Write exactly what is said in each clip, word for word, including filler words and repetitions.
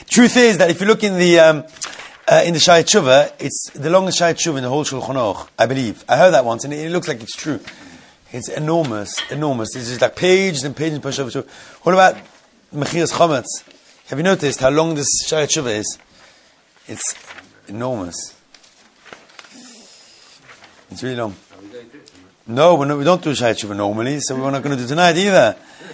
Truth is that if you look in the um, uh, in the Shai Tshuva, it's the longest Shai Tshuva in the whole Shulchan Aruch, I believe. I heard that once, and it, it looks like it's true. It's enormous, enormous. It's just like pages and pages and pages. What about Mechiras Chometz? Have you noticed how long this Shai Tshuva is? It's enormous. It's really long. No, we're not, we don't do Shai Tshuva normally, so we're not going to do tonight either.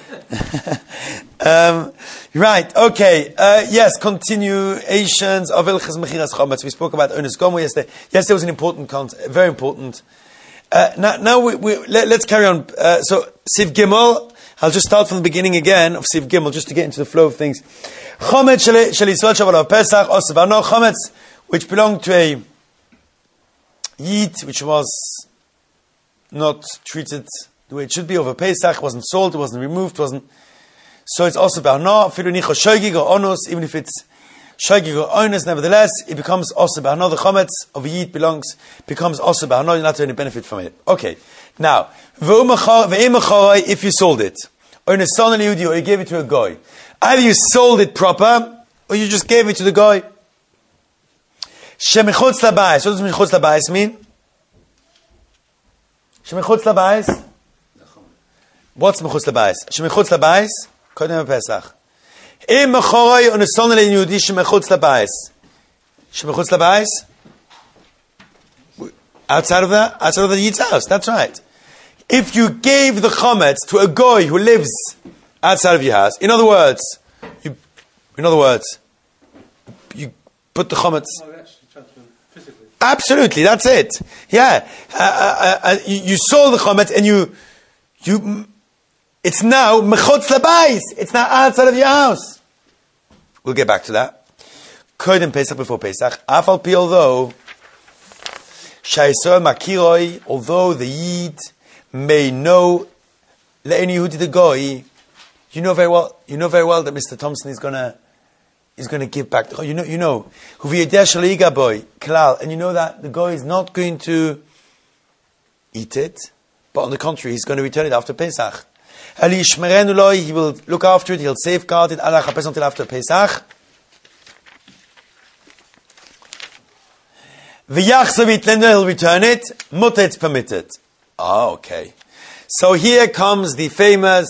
um, right, okay. Uh, yes, continuations of Ilchas Mechiras Chometz. We spoke about Ones Gomer yesterday. Yesterday was an important concept, very important. Uh, now, now we, we, let, let's carry on. Uh, so, Siv Gimel, I'll just start from the beginning again of Siv Gimel, just to get into the flow of things. Chometz Shel Yisrael Shavalav Pesach, Osav Ano, Chometz, which belonged to a Yid, which was not treated the way it should be over Pesach, wasn't sold, it wasn't removed, wasn't. So it's also Ba'ana, Filunicho Shoigig or Onus, even if it's Shoigig or Onus, nevertheless, it becomes also Ba'ana. The Chometz of a Yid belongs, becomes also Ba'ana, you're not to any benefit from it. Okay. Now, if you sold it, or in a son or you gave it to a guy, either you sold it proper, or you just gave it to the guy. Shemichutz labayis. What does Shemichutz labayis mean? Shemichutz labayis? What's Shemichutz labayis? Shemichutz labayis? Kodem Pesach. Im mechoroi on a son or Yehudi shemichutz labayis. Shemichutz labayis? Outside of the outside of the Yid's house. That's right. If you gave the chometz to a goy who lives outside of your house, in other words, you, in other words, you put the chometz. Absolutely, that's it. Yeah, uh, uh, uh, you, you sold the chometz and you, you, it's now mechutz labayis. It's now outside of your house. We'll get back to that. Kodim Pesach before Pesach. Afal pi, although Shaisor makiroi, although the Yid may know le'eni Yehudi the goy, you know very well. You know very well that Mister Thompson is gonna is gonna give back. The, you know, you know, boy klal, and you know that the goy is not going to eat it, but on the contrary, he's going to return it after Pesach. He will look after it. He'll safeguard it until after Pesach. Then he'll return it. Mutter, it's permitted. Oh, okay. So here comes the famous,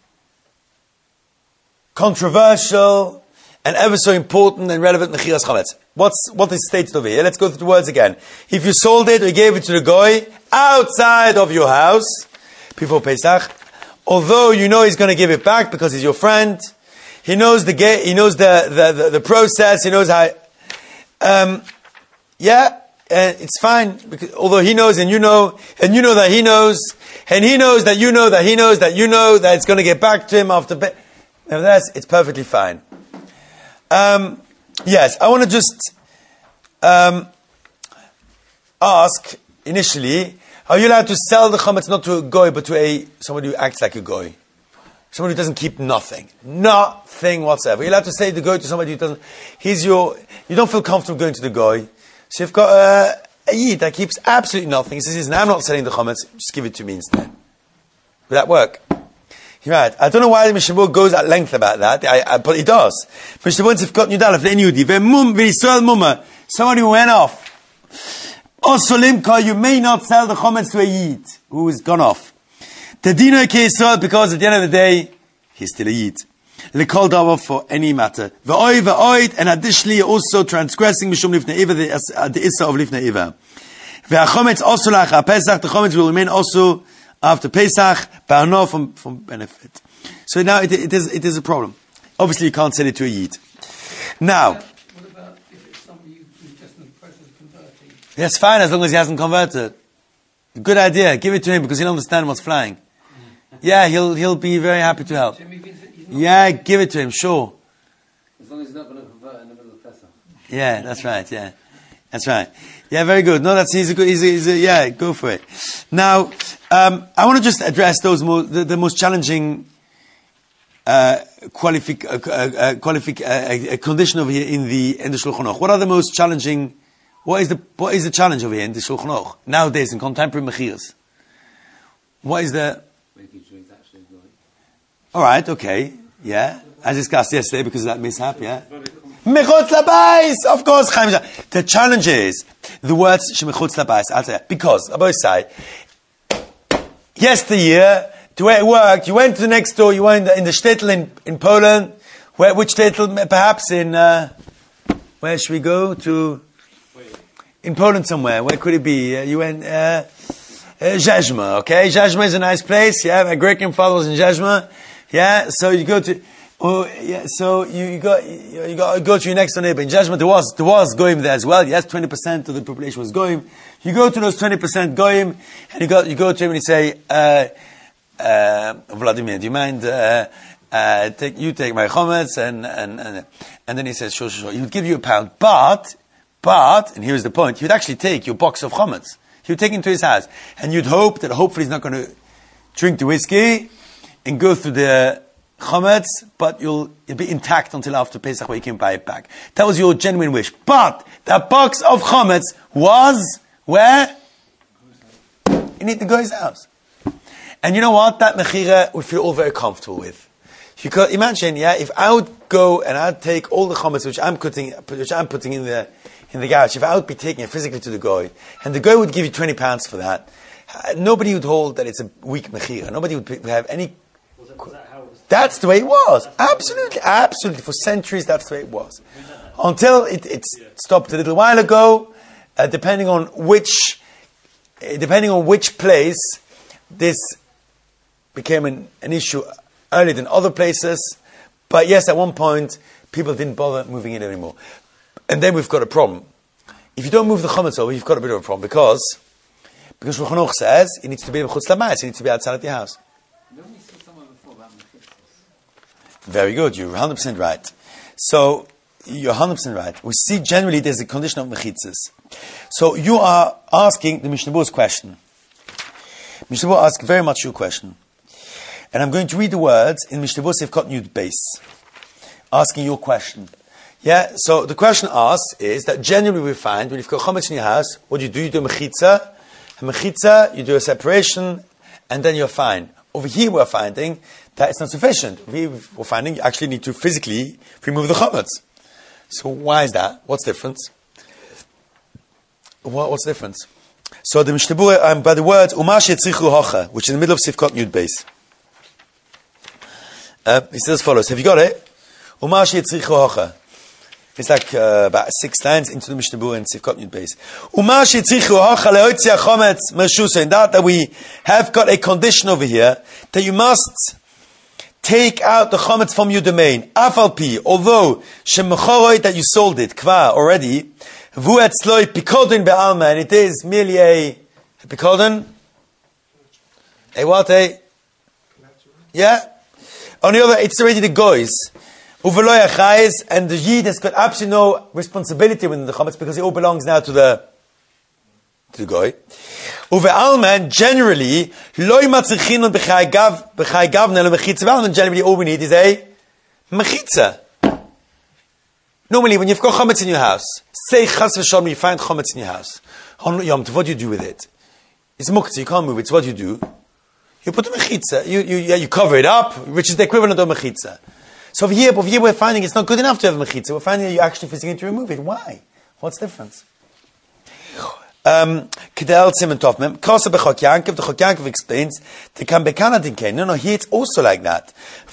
controversial, and ever so important and relevant Mechiras Chometz. What's what is stated over here? Let's go through the words again. If you sold it or gave it to the goy outside of your house before Pesach, although you know he's going to give it back because he's your friend, he knows the ga- he knows the, the, the, the process, he knows how. Um, yeah. And it's fine, because although he knows and you know, and you know that he knows, and he knows that you know that he knows that you know that it's going to get back to him after. Be- Nevertheless, it's perfectly fine. Um, yes, I want to just um, ask initially: are you allowed to sell the chametz not to a goy, but to a somebody who acts like a goy, somebody who doesn't keep nothing, nothing whatsoever? Are you allowed to say the goy to somebody who doesn't? He's your. You don't feel comfortable going to the goy. So you've got uh, a Yid that keeps absolutely nothing. He says, "Now I'm not selling the chametz. Just give it to me instead." Would that work? You're right. I don't know why the Mishnah goes at length about that, I, I, but it does. Mishnah once have got Yudalef le'en Yehudi ve'mum v'Yisrael mumma. Somebody who went off. Also limka, you may not sell the chametz to a Yid who has gone off. The dino ke'Yisrael, because at the end of the day he's still a Yid. L'kol davar, for any matter. V'oy v'oid, and additionally also transgressing mishum lifnei iva, the issa of lifnei iva. Ve'achometz also la'achar Pesach, the chometz will remain also after Pesach, ba'ano, from from benefit. So now it, it is it is a problem. Obviously, you can't sell it to a Yid. Now, what about if it's somebody who's just in the process of converting? That's fine as long as he hasn't converted. Good idea. Give it to him because he'll understand what's flying. Yeah, he'll he'll be very happy to help. Yeah, give it to him, sure. As long as he's not going to convert in the middle of Pesach. Yeah, that's right, yeah. That's right. Yeah, very good. No, that's, he's a good, he's a, he's a, yeah, go for it. Now, um, I want to just address those more, the, the most challenging, uh, qualific, uh, uh, qualific, uh, uh, condition over here in the, in the Shulchan Aruch. What are the most challenging, what is the, what is the challenge over here in the Shulchan Aruch? Nowadays, in contemporary Mechiras. What is the, Making sure he's actually going. alright, okay. Yeah, as discussed yesterday because of that mishap, yeah. Very complicated. Mechutz labais, of course. Chaim. The challenge is the words shemechutz labais. I'll tell you because I both say yesteryear the way it worked. You went to the next door. You went in the, in the shtetl in, in Poland. Where which shtetl? Perhaps in uh, where should we go to? In Poland somewhere. Where could it be? Uh, you went. Uh, Uh, Zhezhma, okay? Zhezhma is a nice place. Yeah, my great grandfather was in Zhezhma. Yeah, so you go to, oh, yeah, so you, you go, you, you go, go to your next door neighbor. In Zhezhma, there was, there was Goyim there as well. Yes, twenty percent of the population was Goyim. You go to those twenty percent Goyim, and you go, you go to him and you say, uh, uh, Vladimir, do you mind, uh, uh, take, you take my chometz, and, and, and, and then he says, sure, sure, sure. He would give you a pound, but, but, and here's the point, he would actually take your box of chometz. He would take it to his house. And you'd hope that hopefully he's not going to drink the whiskey and go through the chometz, but you'll, you'll be intact until after Pesach where you can buy it back. That was your genuine wish. But that box of chometz was where? In the guy's house. And you know what? That mechira would feel all very comfortable with. You could imagine, yeah, if I would go and I'd take all the chometz which I'm putting, which I'm putting in the in the garage, if I would be taking it physically to the goy, and the goy would give you twenty pounds for that, uh, nobody would hold that it's a weak mechira. Nobody would have any. Was it, was that how it was? That's the way it was. Absolutely, absolutely. For centuries, that's the way it was. Until it, it stopped a little while ago, uh, depending on which, uh, depending on which place, this became an, an issue earlier than other places. But yes, at one point, people didn't bother moving it anymore. And then we've got a problem. If you don't move the chometz over, you've got a bit of a problem because because Shulchan Aruch says it needs to be b'chutz lamayis, it needs to be outside of your house. Nobody said somewhere before about mechitzas. Very good, you're one hundred percent right. So you're one hundred percent right. We see generally there's a condition of mechitzas. So you are asking the Mishnah Berurah's question. Mishnah Berurah asks very much your question, and I'm going to read the words in Mishnah Berurah Sivkot Yud Beis, asking your question. Yeah, so the question asked is that generally we find when you've got chometz in your house, what do you do? You do a mechitza. A mechitza, you do a separation, and then you're fine. Over here we're finding that it's not sufficient. We, we're finding you actually need to physically remove the chometz. So why is that? What's the difference? What, what's the difference? So the Mishnah Berurah, um, by the words, Umash Yetzrichu Hocha, which is in the middle of Sivkot Yud Beis. Uh, he says as follows, have you got it? Umash Yetzrichu Hocha. It's like uh, about six lines into the Mishnah Berurah and Sivkot Yud Beis. Umash Yitzrichu Hocha le'otzia chometz mershusa. In that, that we have got a condition over here that you must take out the chometz from your domain. Afal pi, although shemechoroi that you sold it kvar already, vu etzloi pikodin be'alma, and it is merely a, a pikodin. A what? A yeah. On the other, it's already the goys. And the Yid has got absolutely no responsibility within the chometz because it all belongs now to the to the goy. Uve alman generally loy matzichin b'chai gav b'chai gavna lo mechitza. Alman generally all we need is a mechitza. Normally, when you've got chometz in your house, say chas v'shalom, you find chometz in your house. On Yom Tov, what do you do with it? It's muktzah. You can't move it. So what do you do? You put a mechitza. You you yeah, you cover it up, which is the equivalent of mechitza. So over here, over here we're finding it's not good enough to have a mechitza. We're finding that you actually physically need to remove it. Why? What's the difference? Um, Kedel Simon Tovmem, Kosa Bechok Yankov, the Chok Yankov explains, the Kambekana Dinken. No, no, here it's also like that.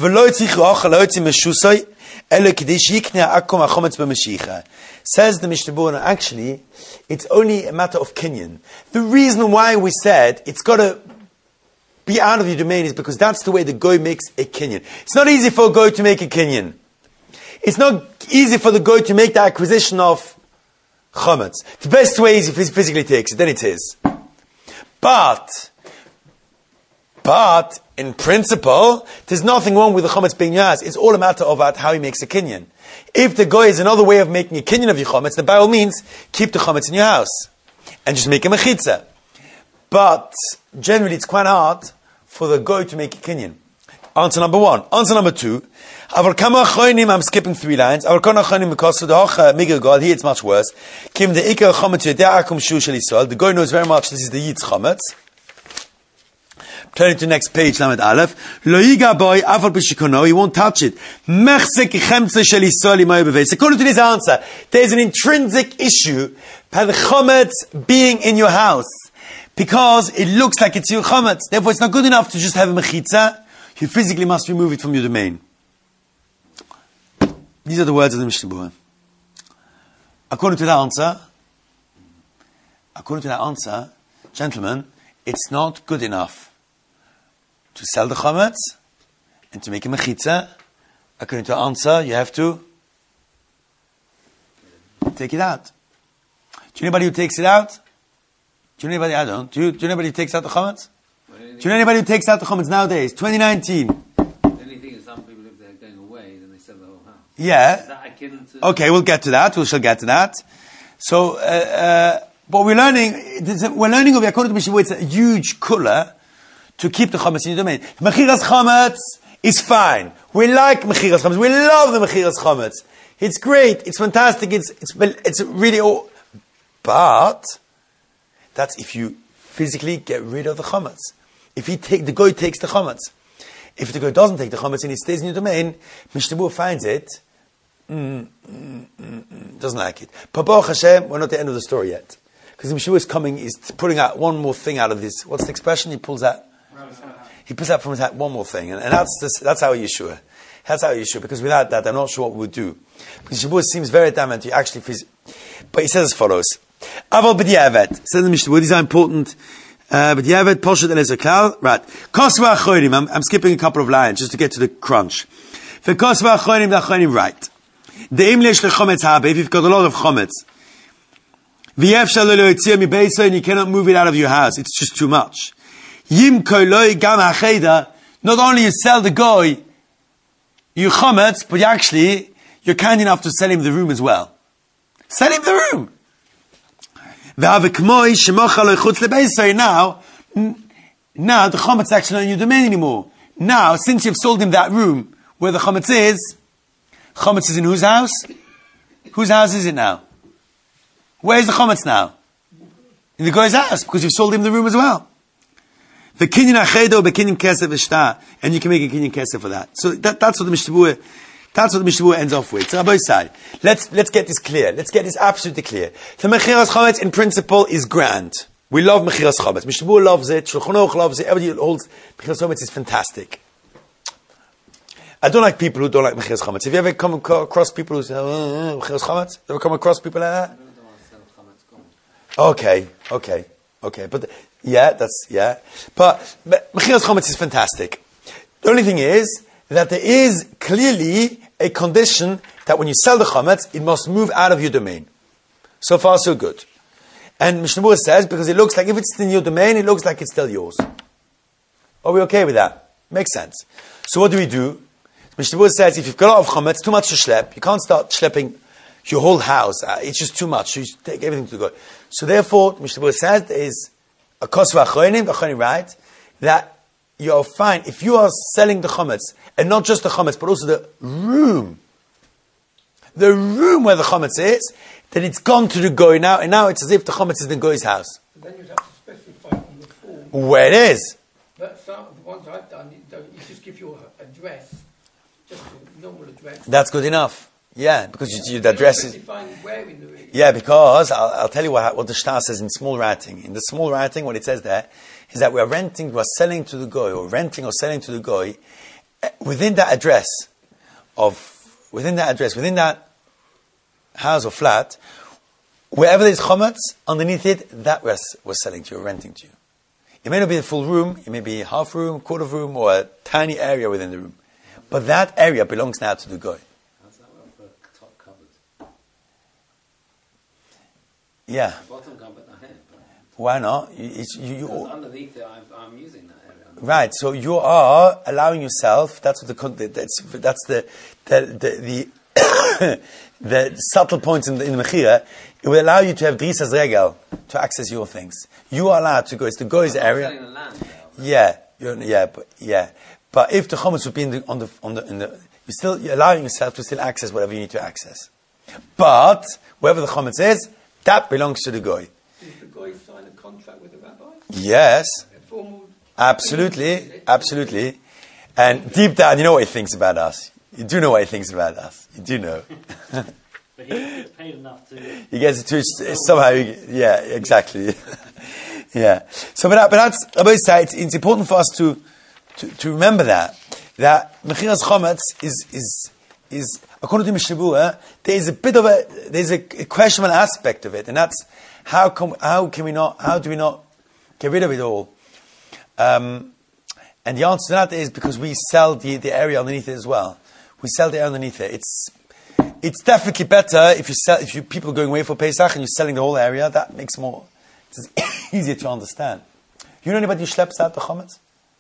Says the Mishnah Berurah, actually, it's only a matter of kinyan. The reason why we said it's got to be out of your domain is because that's the way the goy makes a kinyan. It's not easy for a goy to make a kinyan. It's not easy for the goy to make the acquisition of chometz. The best way is if he physically takes it, then it is. But, but, in principle, there's nothing wrong with the chometz being yours. It's all a matter of how he makes a kinyan. If the goy is another way of making a kinyan of your chometz, then by all means, keep the chometz in your house. And just make a mechitza. But generally, it's quite hard for the goy to make a kinyan. Answer number one. Answer number two. I'm skipping three lines. Here it's much worse. The goy knows very much this is the Yid's chometz. Turning to the next page, Lamed Aleph. Lo yiga boy, afal b'shikono, he won't touch it. Mechse kichemtze shel Yisrael imoy beveis. According to this answer, there's an intrinsic issue by the chometz being in your house. Because it looks like it's your chometz. Therefore, it's not good enough to just have a mechitza. You physically must remove it from your domain. These are the words of the Mishnah Berurah. According to that answer, according to that answer, gentlemen, it's not good enough to sell the chometz and to make a mechitza. According to the answer, you have to take it out. Do you know anybody who takes it out? Do you know anybody? I don't. Do you, do you know anybody who takes out the chometz? Do you know anybody who takes out the chometz nowadays? twenty nineteen. The only thing is, some people, if they're going away, then they sell the whole house. Yeah. Is that akin to... Okay, we'll get to that. We shall get to that. So, uh, uh, but we're learning, we're learning over according to Mishnah, it's a huge kula to keep the chometz in your domain. Mechiras chometz is fine. We like mechiras chometz. We love the mechiras chometz. It's great. It's fantastic. It's it's it's really all. But that's if you physically get rid of the chometz. If he take the goy takes the chometz. If the goy doesn't take the chometz and he stays in your domain, Mishnah Berurah finds it. Mm, mm, mm, mm, doesn't like it. But Baruch Hashem, we're not at the end of the story yet. Because Mishnah Berurah is coming, he's pulling out one more thing out of this. What's the expression? He pulls out. He pulls out from his hat one more thing, and, and that's this, that's our Yeshua. That's our Yeshua. Because without that, I'm not sure what we would do. Because Mishnah Berurah seems very adamant. You actually, phys- but he says as follows: Aval b'diavad. Says the Mishnah Berurah. These are important. B'diavad poshet elezer klal. Right. Kosva achorim. I'm I'm skipping a couple of lines just to get to the crunch. For kosva achorim, the achorim right. The imlesh lechometz habe. If you've got a lot of chometz. And you cannot move it out of your house. It's just too much. Not only you sell the goy, you chometz, but you actually, you're kind enough to sell him the room as well. Sell him the room. Now, now the chometz is actually not in your domain anymore. Now, since you've sold him that room where the chometz is, chometz is in whose house? Whose house is it now? Where's the chometz now? In the guy's house, because you've sold him the room as well. The kinyan achedo bekinyan kesef ishta, and you can make a kinyan kesef for that. So that, that's what the Mishnah Berurah, that's what the Mishnah Berurah ends off with. So on both sides, let's let's get this clear. Let's get this absolutely clear. The mechiras chometz in principle is grand. We love mechiras chometz. Mishnah Berurah loves it. Shulchan Aruch loves it. Everybody holds mechiras chometz is fantastic. I don't like people who don't like mechiras chometz. Have you ever come across people who say oh, mechiras chometz? Ever come across people like that? Okay, okay, okay, but yeah, that's yeah. But mechiras chometz is fantastic. The only thing is that there is clearly a condition that when you sell the chometz, it must move out of your domain. So far, so good. And Mishnah Berurah says because it looks like if it's in your domain, it looks like it's still yours. Are we okay with that? Makes sense. So what do we do? Mishnah Berurah says if you've got a lot of chometz, too much to schlep, you can't start schlepping your whole house. Uh, it's just too much. You take everything to go. So therefore, Mishnah Berurah says there is a kosva achronim, the achronim right, that you are fine if you are selling the chometz, and not just the chometz, but also the room, the room where the chometz is, then it's gone to the goy now, and now it's as if the chometz is in the goy's house. But then you have to specify on the form. Where it is. But some of the ones I've done, you, don't, you just give your address, just a normal address. That's good enough. Yeah, because you, you, the address is... Where in the, yeah, because I'll, I'll tell you what, what the Shtar says in small writing. In the small writing, what it says there is that we are renting, we are selling to the goy, or renting or selling to the goy, within that address of, within that address, within that house or flat, wherever there's chometz, underneath it, that we're, we're selling to you, or renting to you. It may not be the full room, it may be half room, quarter of room, or a tiny area within the room. But that area belongs now to the goy. Yeah. The bottom can't put the head. Why not? You, it's, you, you, because underneath it, I've, I'm using that area. Right. So you are allowing yourself. That's what the that's that's the the the the, the subtle points in the, in the mechira. It will allow you to have drisas regel to access your things. You are allowed to go. It's the goy's area. Selling the land there, yeah. You're, yeah. But yeah. But if the chometz would be in the on the on the in the, you're still you're allowing yourself to still access whatever you need to access. But wherever the chometz is, that belongs to the goy. Did the goy sign a contract with the rabbi? Yes. A formal... Absolutely, absolutely. And deep down, you know what he thinks about us. You do know what he thinks about us. You do know. But he gets paid enough to. He gets it to somehow. Yeah, exactly. Yeah. So, but, but that's Rabbi say it's, it's important for us to, to to remember that that mechiras chometz is is is according to Mishnah Berurah, there is a bit of a there's a, a questionable aspect of it, and that's how come how can we not how do we not get rid of it all? Um, and the answer to that is because we sell the, the area underneath it as well. We sell the area underneath it. It's it's definitely better if you sell if you people are going away for Pesach and you're selling the whole area. That makes more it's easier to understand. You know anybody who schleps out the chometz?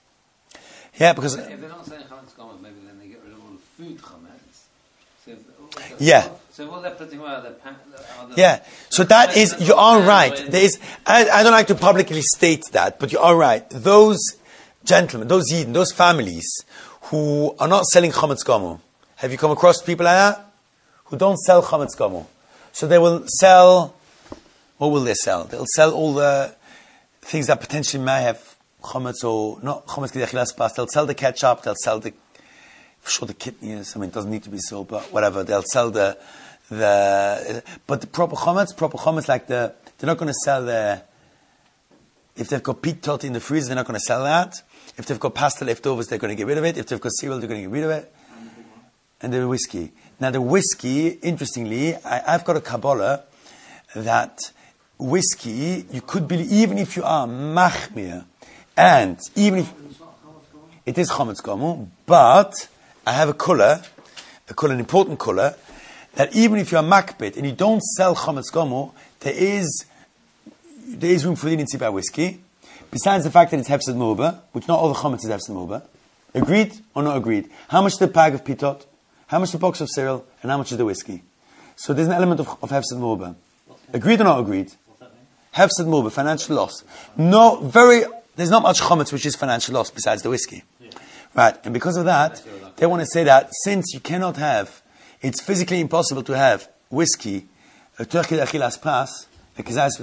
Yeah, because if they're not selling chometz chometz, maybe then they get rid of all the food chometz. So if, yeah. So what they're putting away are the, pa- are the yeah. So that is you are right. There is I, I don't like to publicly state that, but you are right. Those gentlemen, those Yidden, those families who are not selling chometz gomu. Have you come across people like that who don't sell chometz gomu? So they will sell. What will they sell? They'll sell all the things that potentially may have chometz or not chometz kedei achilas pas. They'll sell the ketchup. They'll sell the, for sure, the kidneys. I mean, it doesn't need to be so, but whatever. They'll sell the the. But the proper chometz, proper chometz, like the they're not going to sell the. If they've got pitot in the freezer, they're not going to sell that. If they've got pasta leftovers, they're going to get rid of it. If they've got cereal, they're going to get rid of it. And the whiskey. Now the whiskey, interestingly, I, I've got a Kabbalah that whiskey, you could believe, even if you are machmir, and even if it is chometz gomu, but I have a kula, a kula, an important kula, that even if you are makbet and you don't sell chometz gomu, there is there is room for leniency by whiskey. Besides the fact that it's hefsed mu'ba, which not all the chometz is hefsed mu'ba. Agreed or not agreed? How much the bag of pitot? How much the box of cereal? And how much is the whiskey? So there's an element of, of hefsed mu'ba. Agreed or not agreed? Hefsed mu'ba, financial loss. No, very, there's not much chometz which is financial loss besides the whiskey. Yeah. Right, and because of that, they want to say that since you cannot have, it's physically impossible to have whiskey, a turkey achilas pas, a kizayis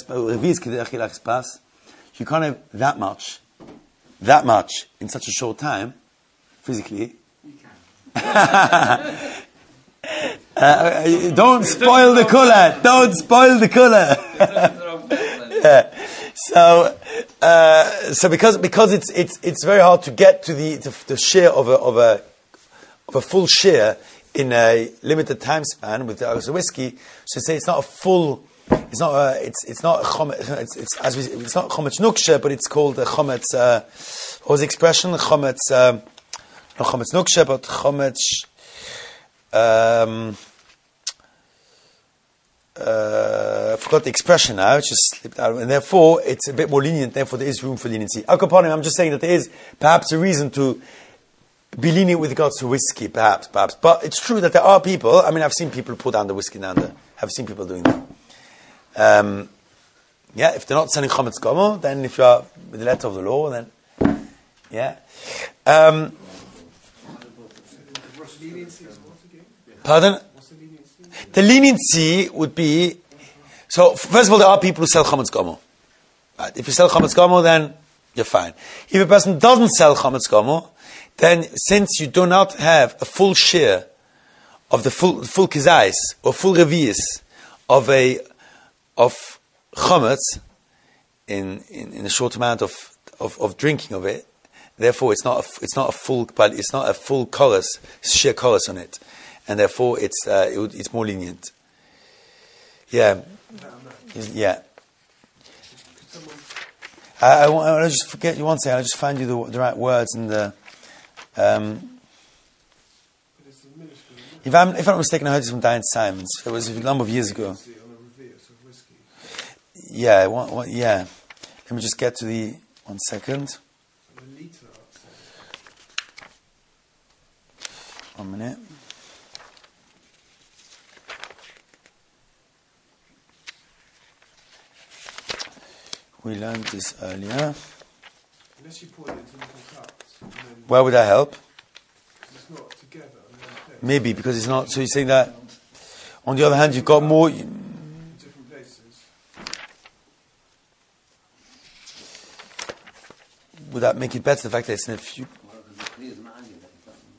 achilas pas, you can't have that much, that much in such a short time, physically. You can. Uh, don't spoil the colour. Don't spoil the colour. Yeah. So, uh, so because because it's it's it's very hard to get to the the, the share of a of a of a full share in a limited time span with the whiskey. So say it's not a full. It's not a, it's it's not a chometz. It's, it's as we it's not chometz nuksha, but it's called a chometz. Uh, what was the expression? Chometz. Um, not chometz nuksha, but chometz. Um, uh, I forgot the expression now, it just slipped out, and therefore it's a bit more lenient, therefore there is room for leniency. Akoponim, I'm just saying that there is perhaps a reason to be lenient with regards to whiskey, perhaps, perhaps. But it's true that there are people, I mean, I've seen people put down the whiskey down there. I've seen people doing that. Um, yeah, if they're not selling chometz gomu, then if you are with the letter of the law, then, yeah. Um, Pardon? The leniency would be, so first of all, there are people who sell chometz gomu. Right? If you sell chometz gomu, then you're fine. If a person doesn't sell chometz gomu, then since you do not have a full share of the full full kizayis or full revius of a of chometz in, in in a short amount of, of, of drinking of it, therefore it's not a, it's not a full but it's not a full chorus share chorus on it. And therefore, it's uh, it would, it's more lenient. Yeah, yeah. I, I, I, I just forget you one second. I just find you the, the right words and the. Um, if I'm if I'm not mistaken, I heard this from Diane Simons. It was a number of years ago. Yeah, one, one, yeah. Let me just get to the one second. One minute. We learned this earlier. Unless you pour it into little cups. Where would that help? It's not together. Maybe because it's not. So you're saying that. On the other hand, you've got more. Different places. would that make it better? The fact that it's in a few. Well, because the clear is ma'ani, that it doesn't.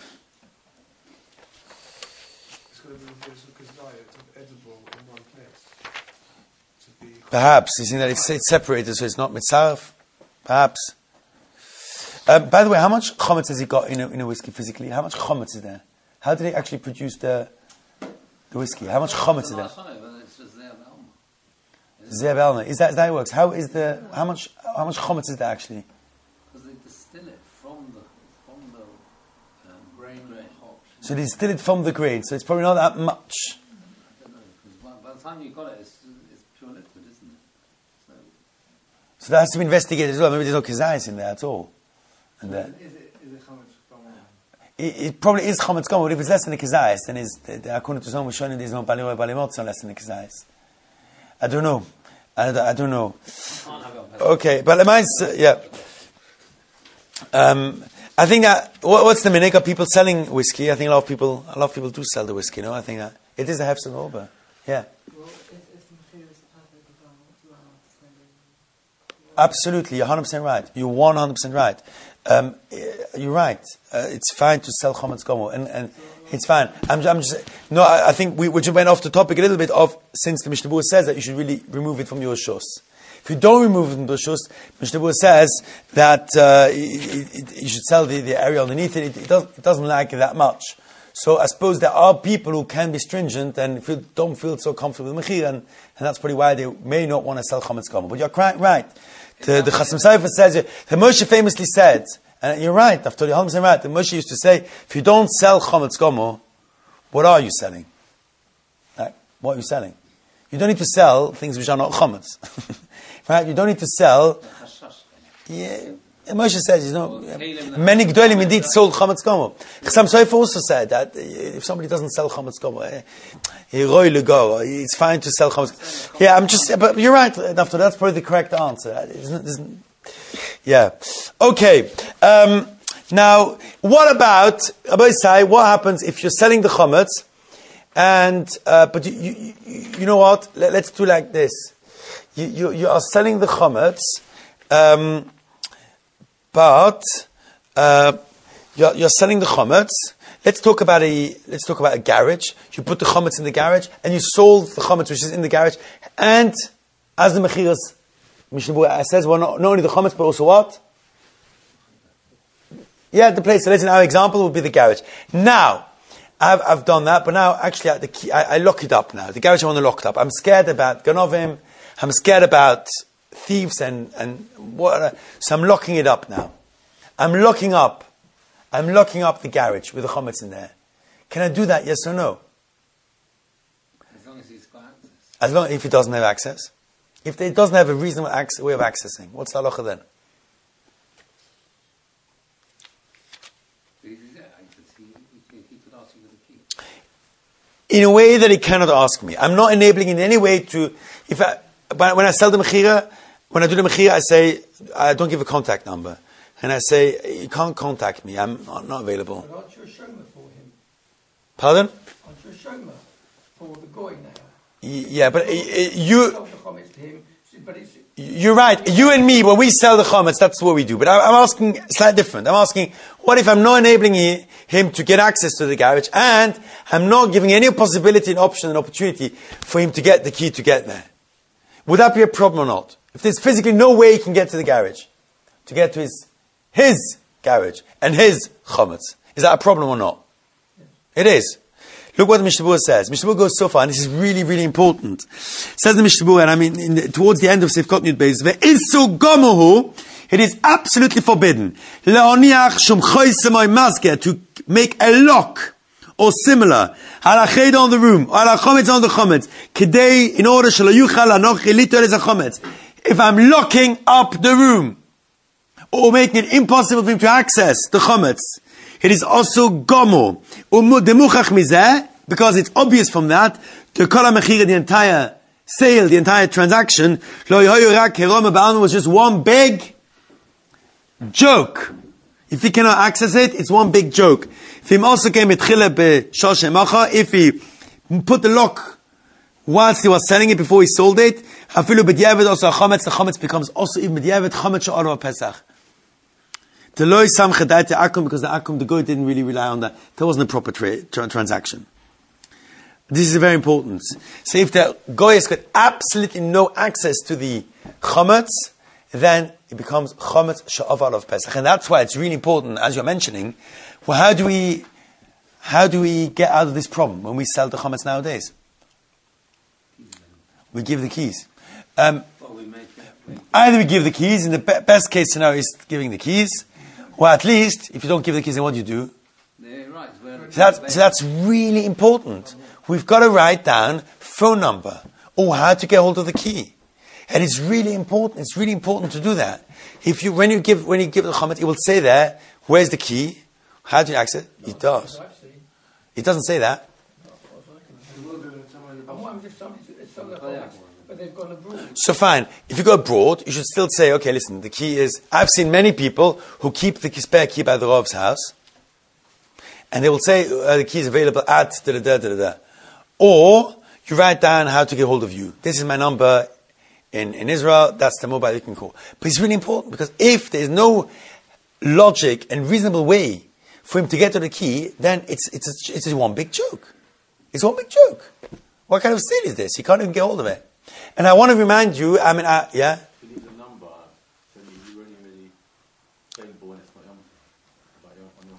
It's got to be reversed because diet of edible in one place. To be Perhaps you see that it's, it's separated, so it's not mitzaref. Perhaps. Um, by the way, how much chometz has he got in a, in a whiskey physically? How much chometz is there? How did he actually produce the the whiskey? How much chometz is there? It's just there, Alma. Zev Elna. Is that, is that how it works? How is the how much how much chometz is there actually? Because they distill it from the from the um, grain grain hops. So they distill it from the grain, so it's probably not that much. I don't know, because by, by the time you got it, it's, it's pure liquid, isn't it? So, So that has to be investigated as well. Maybe there's no kazayis in there at all. And that, Is it, is it chametz gomor? it, it probably is chometz gomor, but if it's less than the kazayis, then is according to some we're showing there's no balimoy balimot so less than the kazayis. I don't know. I, I don't know. can't have it on Pesach. Okay, but mine's uh, yeah. Um, I think that what, what's the minhag of people selling whiskey? I think a lot of people, a lot of people do sell the whiskey. No, I think that it is a hefsek over. Yeah, Well, if, if the material is perfect, you are allowed to send it. absolutely. You're one hundred percent right. You're one hundred percent right. Um, you're right. Uh, it's fine to sell chometz gomor, and and it's fine. I'm, I'm just no. I, I think we, we just went off the topic a little bit of since the Mishnah Berurah says that you should really remove it from your shus. If you don't remove it from the shus, Mishnah Berurah says that uh, it, it, you should sell the, the area underneath it. It, it, does, it doesn't like it that much. So I suppose there are people who can be stringent and feel, don't feel so comfortable with mechir, and, and that's probably why they may not want to sell chometz gomor. But you're quite right. The, the Chasam Sofer says, the Moshe famously said, and you're right, after you're one hundred percent right, the Moshe used to say, if you don't sell chometz gomor, what are you selling? Like, what are you selling? You don't need to sell things which are not chometz. Right? You don't need to sell. Yeah, Moshe says, you know, many Gdolim indeed sold chometz gomor. Chasam Sofer also said that if somebody doesn't sell chometz gomor, it's fine to sell chometz. Yeah, I'm just, but you're right. After that's probably the correct answer. Isn't, isn't, yeah. Okay. Um, now, what about Abai Sai? What happens if you're selling the chometz, and uh, but you, you, you, you know what? Let, let's do like this. You, you, you are selling the chometz, um, but uh, you're, you're selling the chometz. Let's talk about a let's talk about a garage. You put the chometz in the garage, and you sold the chometz which is in the garage. And as the mechiras Mishnah Berurah says, well, not, not only the chometz but also what? Yeah, the place. So let's our example would be the garage. Now, I've I've done that, but now actually the key, I, I lock it up now. The garage I want to lock it up. I'm scared about ganovim. I'm scared about thieves and, and what, so I'm locking it up now. I'm locking up. I'm locking up the garage with the chometz in there. Can I do that, yes or no? As long as he's got access. As long if he doesn't have access. If it doesn't have a reasonable access, way of accessing, what's the halacha then? He could ask you for the key. In a way that he cannot ask me. I'm not enabling in any way to, if I, when I sell the mechira, when I do the mechira, I say, I don't give a contact number. And I say, you can't contact me, I'm not, not available. But aren't you a shoma for him? Pardon? Aren't you a shoma for the goy now? Y- Yeah, but uh, uh, You you, sold the chometz to him, but it's... you're right. You and me, when we sell the chometz, that's what we do. But I, I'm asking slightly different. I'm asking, what if I'm not enabling he, him to get access to the garage, and I'm not giving any possibility, an option, an opportunity for him to get the key to get there? Would that be a problem or not? If there's physically no way he can get to the garage, to get to his his garage and his chometz, is that a problem or not? Yes. It is. Look what the Mishnah Berurah says. Mishnah Berurah goes so far, and this is really, really important. It says the Mishnah Berurah, and I mean, in the, towards the end of Sifkot Yud Beis, ve'isu gomohu, it is absolutely forbidden, le'oniach shum choysemoi mazger, to make a lock or similar, ala cheda on the room, or ala chometz on the chometz, kedei, in order shelo yuchal anochi litor es chometz. If I'm locking up the room, or making it impossible for him to access the chometz, it is also gomo. Demuchach mizeh, because it's obvious from that, the kol mechira, the entire sale, the entire transaction, lo yoyu rak keroma ba'alma, was just one big joke. If he cannot access it, it's one big joke. If he also came if he put the lock whilst he was selling it before he sold it, afilu b'diavad also chometz, the chometz becomes also even b'diavad chometz she'arav Pesach. The loy samcha daite akum, because the akum, the goy didn't really rely on that. That wasn't a proper tra- tra- transaction. This is very important. So if the goy has got absolutely no access to the chametz, then it becomes chametz she'avar of Pesach. And that's why it's really important, as you're mentioning, well, how do we, how do we get out of this problem when we sell the chametz nowadays? We give the keys. Um, either we give the keys, in the be- best case scenario is giving the keys, or at least, if you don't give the keys, then what do you do? Right. So that's, so that's really important. We've got to write down phone number, or how to get hold of the key. And it's really important, it's really important to do that. If you, when you give, when you give the chametz, it will say there, where's the key? How do you access it? It does. It doesn't say that. So fine, if you go abroad, you should still say, okay, listen, the key is, I've seen many people who keep the spare key by the Rov's house, and they will say, uh, the key is available at da da da da da. Or, you write down how to get hold of you. This is my number in, in Israel, that's the mobile you can call. But it's really important, because if there is no logic and reasonable way for him to get to the key, then it's, it's, a, it's a one big joke. It's one big joke. What kind of state is this? He can't even get hold of it. And I want to remind you, I mean, I, yeah? If you leave the number, so you really, really available when it's not Yom about Yom on Yom.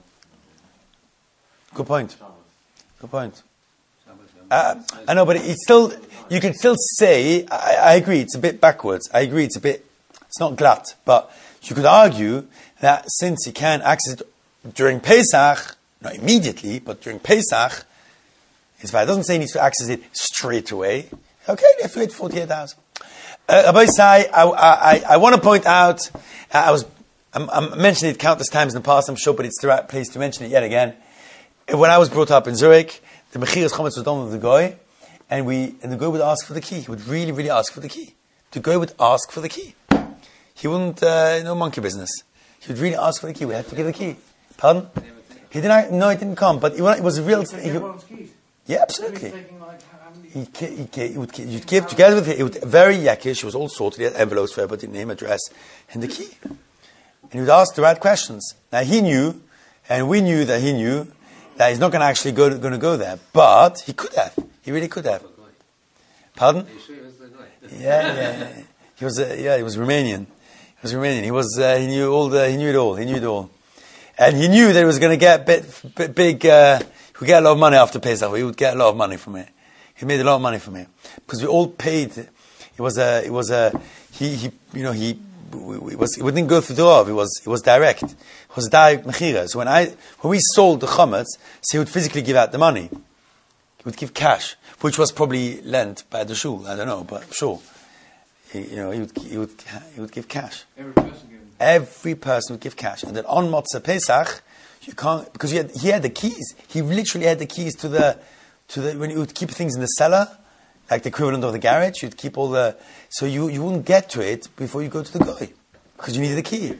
Good point. Good point. Uh, I know, but it's still, you can still say, I, I agree, it's a bit backwards. I agree, it's a bit, it's not glatt. But you could argue that since he can access it during Pesach, not immediately, but during Pesach, it's fine. It doesn't say he needs to access it straight away. Okay, they have to wait forty-eight hours. Uh, Rabbi Sai, I, I, I want to point out, uh, I was, I'm, I'm mentioning it countless times in the past, I'm sure, but it's the right place to mention it yet again. When I was brought up in Zurich, the Mechiras Chametz was done with the Goy, and we, and the Goy would ask for the key. He would really, really ask for the key. The Goy would ask for the key. He wouldn't, uh, no monkey business. He would really ask for the key. We had to give the key. Pardon? He didn't, no, he didn't come, but it was a real, he, yeah, absolutely. He, he, he would you'd give together with it. It would very yakish. It was all sorted. He had envelopes for everybody, name, address, and the key. And he would ask the right questions. Now he knew, and we knew that he knew that he's not going to actually go going to go there, but he could have. He really could have. Pardon? Yeah, yeah, yeah. He was, uh, yeah, he was Romanian. He was Romanian. He was, uh, he knew all the, he knew it all. He knew it all, and he knew that he was going to get bit, bit big. Uh, he would get a lot of money after Pesach. He would get a lot of money from it. He made a lot of money from it because we all paid. It was a, it was a, he, he, you know, he, it was, it didn't go through the Rav. It was, it was direct. It was direct mechira. So when I, when we sold the chametz, so he would physically give out the money. He would give cash, which was probably lent by the shul. I don't know, but sure, he, you know, he would, he would, he would give cash. Every person gave him. Every person would give cash, and then on Motzei Pesach, you can't because he had, he had the keys. He literally had the keys to the. To the, when you would keep things in the cellar, like the equivalent of the garage, you'd keep all the, so you, you wouldn't get to it before you go to the goy, because you needed the key.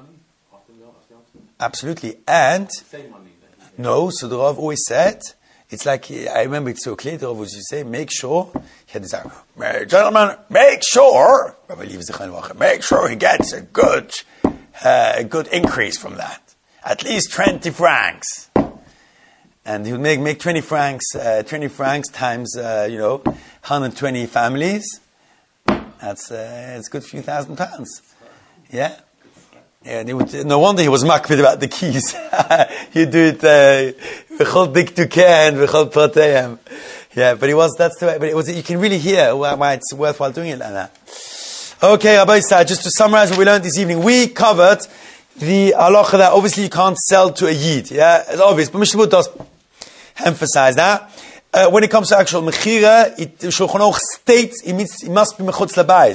Absolutely. And, no, so the Rav always said, it's like, I remember it's so clear, the Rav would say, make sure, he had this, like, gentlemen, make sure, make sure he gets a good, uh, a good increase from that. At least twenty francs. And he would make, make twenty francs, uh, twenty francs times, uh, you know, one hundred twenty families. That's, uh, it's a good few thousand pounds. Yeah? Yeah, and he would, no wonder he was makpid about the keys. You do it, v'chol dik tukeh and v'chol prateim. Yeah, but it was, that's the way, but it was, you can really hear why it's worthwhile doing it like that. Okay, Rabbi Sai, just to summarize what we learned this evening, we covered the halacha that obviously you can't sell to a yid. Yeah, it's obvious, but Mishnah does emphasize that. Uh, when it comes to actual mechira, it Shulchan Aruch states it, means, it must be mechutz labayis.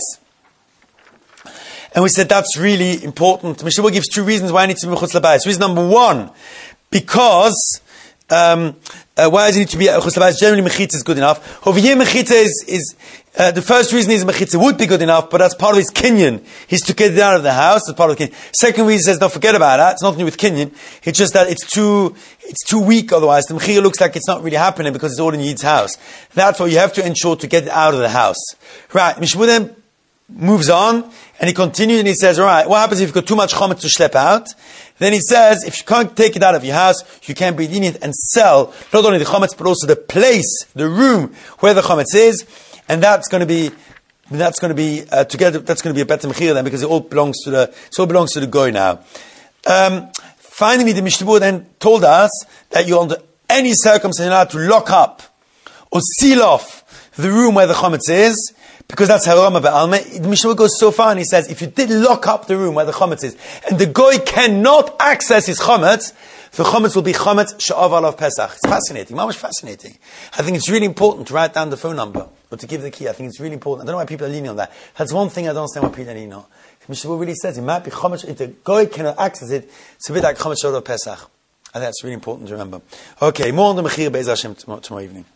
And we said that's really important. Mishnah gives two reasons why it needs to be mechutz labayis. Reason number one, because um, uh, why does it need to be mechutz labayis? Generally, mechitza is good enough. Over here, mechitza is, is uh, the first reason is mechitza would be good enough, but that's part of his kinyan. He's to get it out of the house. That's part of the kinyan. Second reason says, don't forget about that. It's nothing to do with kinyan. It's just that it's too, it's too weak otherwise. The mechira looks like it's not really happening because it's all in Yid's house. That's why you have to ensure to get it out of the house. Right. Mishmudem moves on, and he continues and he says, all right, what happens if you've got too much chametz to schlep out? Then he says, if you can't take it out of your house, you can be lenient and sell not only the chametz, but also the place, the room where the chametz is, and that's going to be, that's going to be, uh, together, that's going to be a better mechira then, because it all belongs to the, it all belongs to the goy now. Um, finally, the Mishnah Berurah then told us that you're under any circumstance allowed to lock up or seal off the room where the chametz is, because that's harama be'alma. The Mishnah goes so far and he says, if you did lock up the room where the chametz is, and the goy cannot access his chametz, the chametz will be chametz she'av alav pesach. It's fascinating, much fascinating. I think it's really important to write down the phone number, or to give the key. I think it's really important. I don't know why people are leaning on that. That's one thing I don't understand why people are leaning on. The Mishnah really says, it might be chametz, if the goy cannot access it, it's a bit like chametz she'av alav pesach. I think that's really important to remember. Okay, more on the mechir be'ez Hashem tomorrow evening.